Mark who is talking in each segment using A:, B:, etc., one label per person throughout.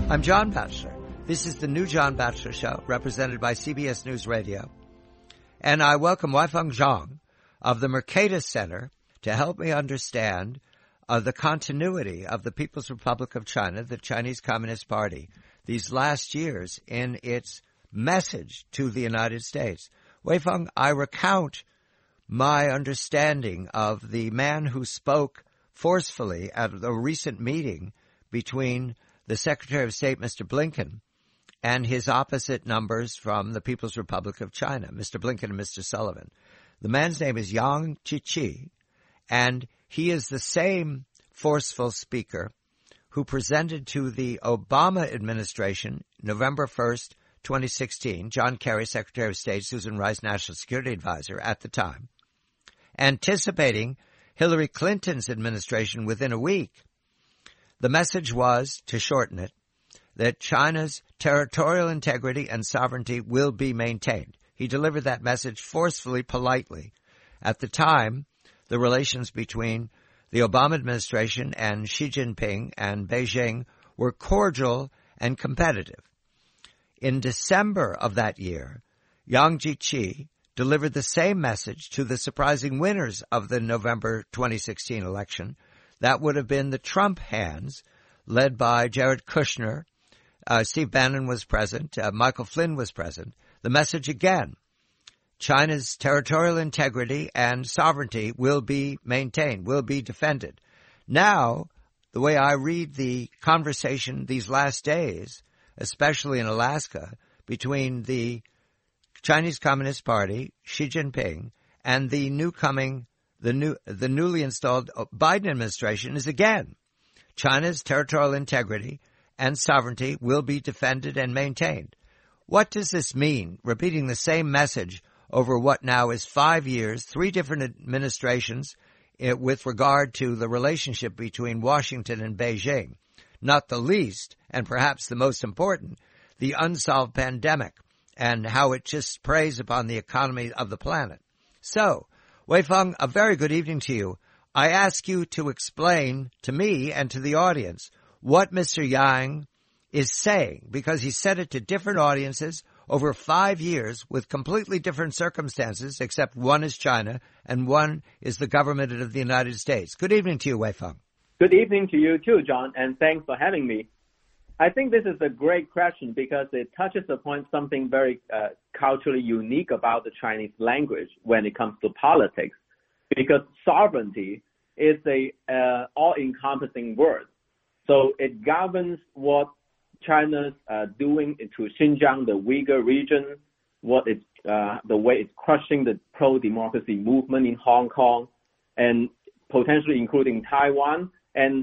A: I'm John Batchelor. This is the new John Batchelor Show, represented by CBS News Radio. And I welcome Weifeng Zhang of the Mercatus Center to help me understand the continuity of the People's Republic of China, the Chinese Communist Party, these last years in its message to the United States. Weifeng, I recount my understanding of the man who spoke forcefully at a recent meeting between the Secretary of State, Mr. Blinken, and his opposite numbers from the People's Republic of China, Mr. Blinken and Mr. Sullivan. The man's name is Yang Jiechi, and he is the same forceful speaker who presented to the Obama administration, November 1st, 2016, John Kerry, Secretary of State, Susan Rice, National Security Advisor at the time, anticipating Hillary Clinton's administration within a week. The message was, to shorten it, that China's territorial integrity and sovereignty will be maintained. He delivered that message forcefully, politely. At the time, the relations between the Obama administration and Xi Jinping and Beijing were cordial and competitive. In December of that year, Yang Jiechi delivered the same message to the surprising winners of the November 2016 election. That would have been the Trump hands, led by Jared Kushner. Steve Bannon was present. Michael Flynn was present. The message again, China's territorial integrity and sovereignty will be maintained, will be defended. Now, the way I read the conversation these last days, especially in Alaska, between the Chinese Communist Party, Xi Jinping, and the newly installed Biden administration is again, China's territorial integrity and sovereignty will be defended and maintained. What does this mean? Repeating the same message over what now is 5 years, 3 different administrations with regard to the relationship between Washington and Beijing. Not the least, and perhaps the most important, the unsolved pandemic and how it just preys upon the economy of the planet. So, Weifeng, a very good evening to you. I ask you to explain to me and to the audience what Mr. Yang is saying, because he said it to different audiences over 5 years with completely different circumstances, except one is China and one is the government of the United States. Good evening to you, Weifeng.
B: Good evening to you too, John, and thanks for having me. I think this is a great question because it touches upon something very culturally unique about the Chinese language when it comes to politics, because sovereignty is a all-encompassing word. So it governs what China's doing to Xinjiang, the Uyghur region, what it's the way it's crushing the pro-democracy movement in Hong Kong, and potentially including Taiwan, and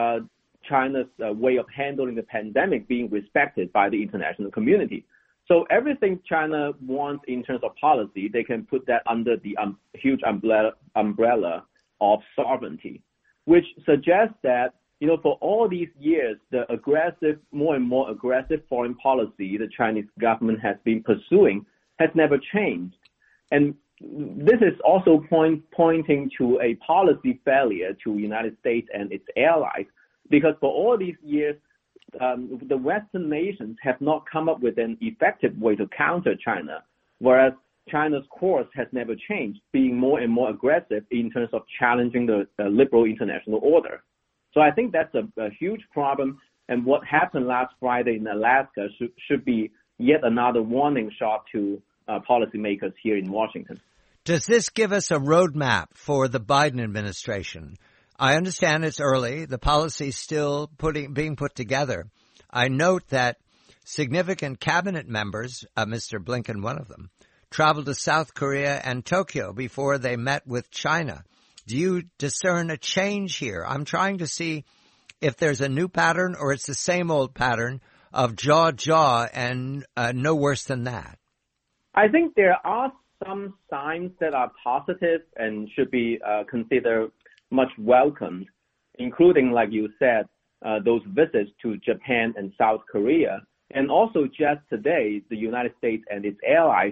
B: China's way of handling the pandemic being respected by the international community. So everything China wants in terms of policy, they can put that under the huge umbrella of sovereignty, which suggests that, for all these years, the more and more aggressive foreign policy the Chinese government has been pursuing has never changed. And this is also pointing to a policy failure to the United States and its allies, because for all these years, the Western nations have not come up with an effective way to counter China, whereas China's course has never changed, being more and more aggressive in terms of challenging the liberal international order. So I think that's a huge problem, and what happened last Friday in Alaska should be yet another warning shot to policymakers here in Washington.
A: Does this give us a roadmap for the Biden administration? I understand it's early. The policy is still being put together. I note that significant cabinet members, Mr. Blinken, one of them, traveled to South Korea and Tokyo before they met with China. Do you discern a change here? I'm trying to see if there's a new pattern or it's the same old pattern of jaw and no worse than that.
B: I think there are some signs that are positive and should be considered much welcomed, including, like you said, those visits to Japan and South Korea. And also just today, the United States and its allies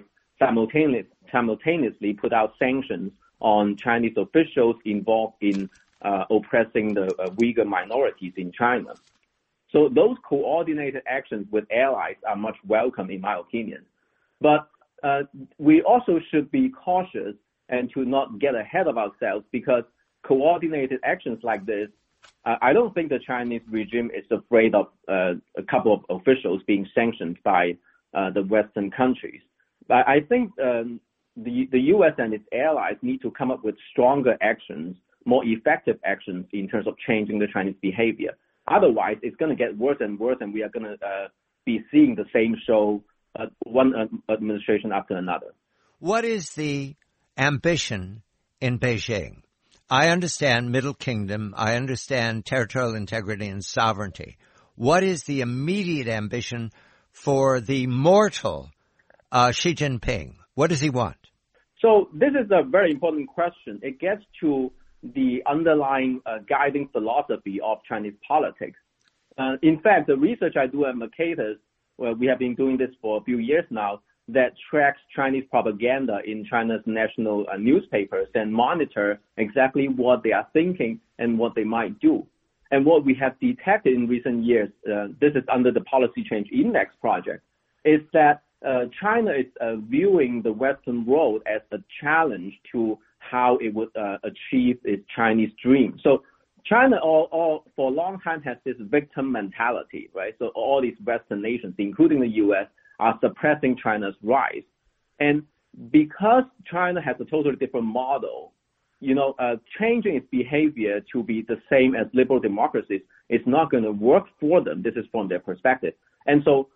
B: simultaneously put out sanctions on Chinese officials involved in oppressing the Uyghur minorities in China. So those coordinated actions with allies are much welcome, in my opinion. But we also should be cautious and to not get ahead of ourselves, because coordinated actions like this, I don't think the Chinese regime is afraid of a couple of officials being sanctioned by the Western countries. But I think the U.S. and its allies need to come up with stronger actions, more effective actions in terms of changing the Chinese behavior. Otherwise, it's going to get worse and worse, and we are going to be seeing the same show, one administration after another.
A: What is the ambition in Beijing? I understand Middle Kingdom. I understand territorial integrity and sovereignty. What is the immediate ambition for the mortal Xi Jinping? What does he want?
B: So this is a very important question. It gets to the underlying guiding philosophy of Chinese politics. In fact, the research I do at Mercatus, we have been doing this for a few years now, that tracks Chinese propaganda in China's national newspapers and monitor exactly what they are thinking and what they might do. And what we have detected in recent years, this is under the Policy Change Index project, is that China is viewing the Western world as a challenge to how it would achieve its Chinese dream. So China for a long time has this victim mentality, right? So all these Western nations, including the U.S., are suppressing China's rise. And because China has a totally different model, changing its behavior to be the same as liberal democracies is not going to work for them. This is from their perspective. And so,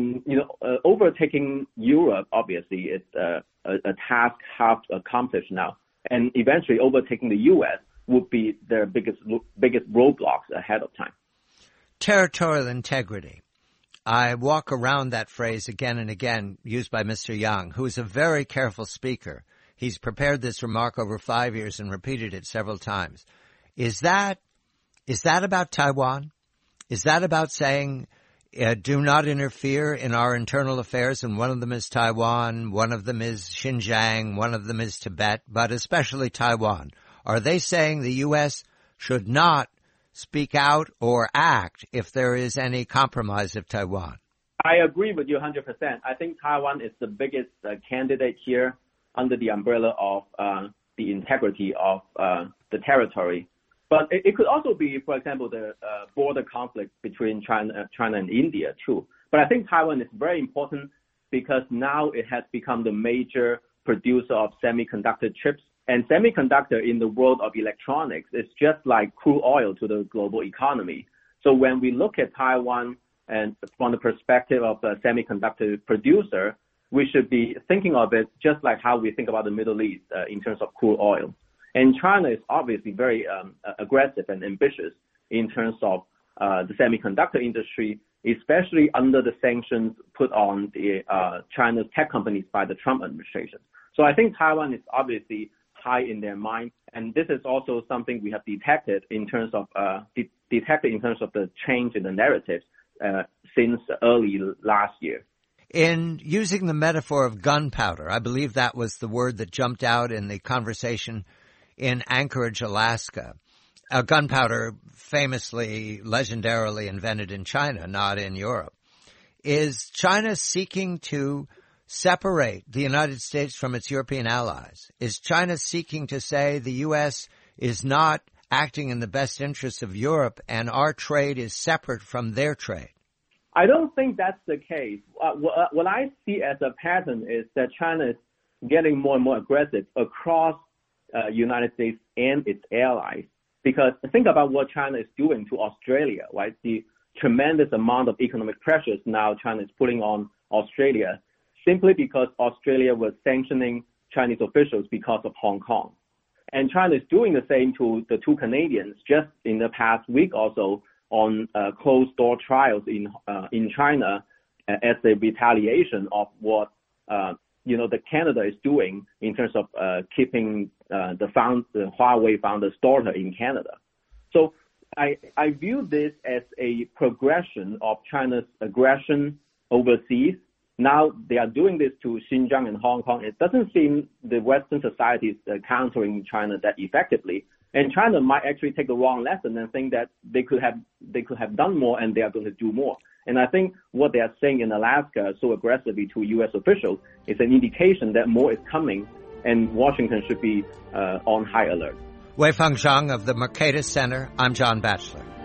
B: overtaking Europe, obviously, is a task half accomplished now. And eventually overtaking the U.S. would be their biggest roadblocks ahead of time.
A: Territorial integrity. I walk around that phrase again and again, used by Mr. Yang, who is a very careful speaker. He's prepared this remark over 5 years and repeated it several times. Is that about Taiwan? Is that about saying, do not interfere in our internal affairs, and one of them is Taiwan, one of them is Xinjiang, one of them is Tibet, but especially Taiwan? Are they saying the U.S. should not speak out or act if there is any compromise of Taiwan?
B: I agree with you 100%. I think Taiwan is the biggest candidate here under the umbrella of the integrity of the territory. But it could also be, for example, the border conflict between China and India, too. But I think Taiwan is very important because now it has become the major producer of semiconductor chips. And semiconductor in the world of electronics is just like crude oil to the global economy. So when we look at Taiwan and from the perspective of a semiconductor producer, we should be thinking of it just like how we think about the Middle East in terms of crude oil. And China is obviously very aggressive and ambitious in terms of the semiconductor industry, especially under the sanctions put on the China's tech companies by the Trump administration. So I think Taiwan is obviously high in their mind, and this is also something we have detected in terms of the change in the narratives since early last year.
A: In using the metaphor of gunpowder, I believe that was the word that jumped out in the conversation in Anchorage, Alaska. Gunpowder, famously, legendarily invented in China, not in Europe. Is China seeking to separate the United States from its European allies? Is China seeking to say the U.S. is not acting in the best interests of Europe and our trade is separate from their trade?
B: I don't think that's the case. What I see as a pattern is that China is getting more and more aggressive across United States and its allies. Because think about what China is doing to Australia, right? The tremendous amount of economic pressures now China is putting on Australia, simply because Australia was sanctioning Chinese officials because of Hong Kong. And China is doing the same to the two Canadians just in the past week or so on closed-door trials in China as a retaliation of what that Canada is doing in terms of keeping the Huawei founder's daughter in Canada. So I view this as a progression of China's aggression overseas. Now they are doing this to Xinjiang and Hong Kong. It doesn't seem the Western society is countering China that effectively. And China might actually take the wrong lesson and think that they could have done more and they are going to do more. And I think what they are saying in Alaska so aggressively to U.S. officials is an indication that more is coming, and Washington should be on high alert.
A: Weifeng Zhang of the Mercatus Center. I'm John Batchelor.